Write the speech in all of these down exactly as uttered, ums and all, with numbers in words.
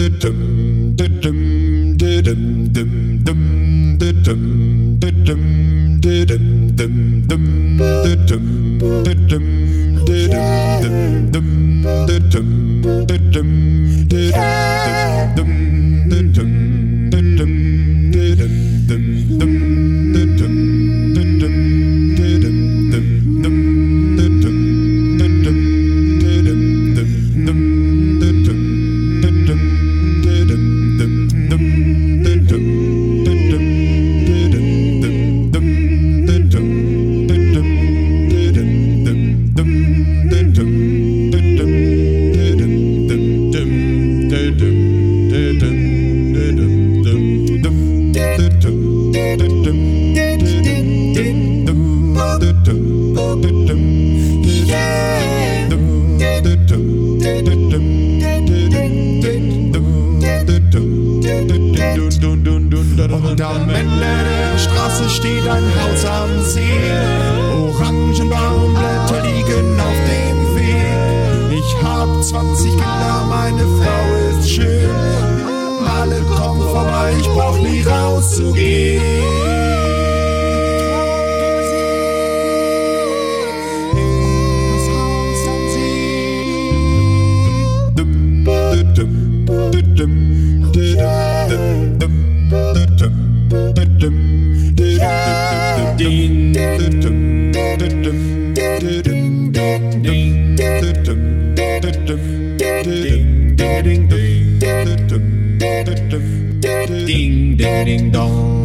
Und am Ende der Straße steht ein Haus am See. Orangenbaumblätter liegen auf dem Weg. Ich hab zwanzig Kinder, meine Frau ist schön. Alle kommen vorbei, ich brauch nie rauszugehen. Ding, ding, ding, dong.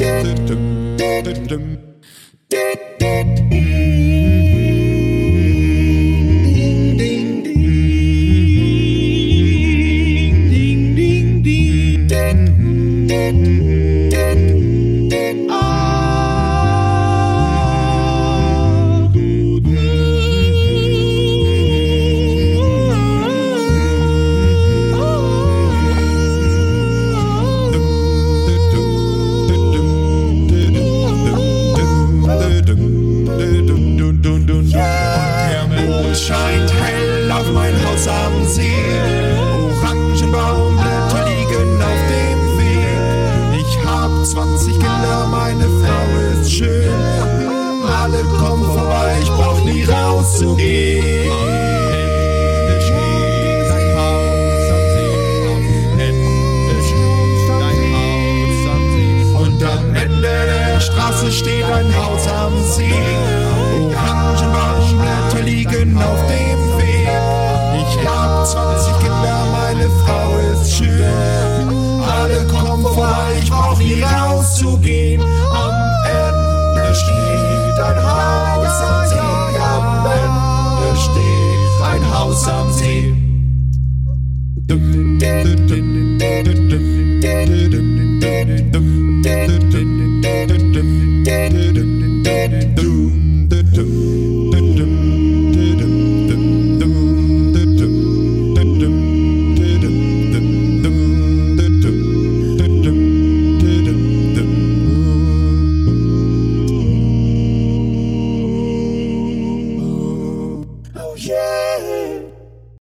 Scheint hell auf mein Haus am See. Orangenbaumblätter liegen auf dem Weg. Ich hab zwanzig Kinder, meine Frau ist schön. Alle kommen vorbei, ich brauch nie rauszugehen. Ende steht ein Haus am See. Am Ende steht ein Haus am See. Und am Ende der Straße steht ein Haus am See. Orangenbaumblätter liegen auf dem Weg. Ich hab zwanzig Kinder, meine Frau ist schön. Alle kommen vorbei, ich brauch nie rauszugehen. Am Ende steht ein Haus am See. Am Ende steht ein Haus am See. Dum, dum, dum, dum, dum, dum, dum, dum, dum, dum, dum, dum, dum, dum, dum, dum.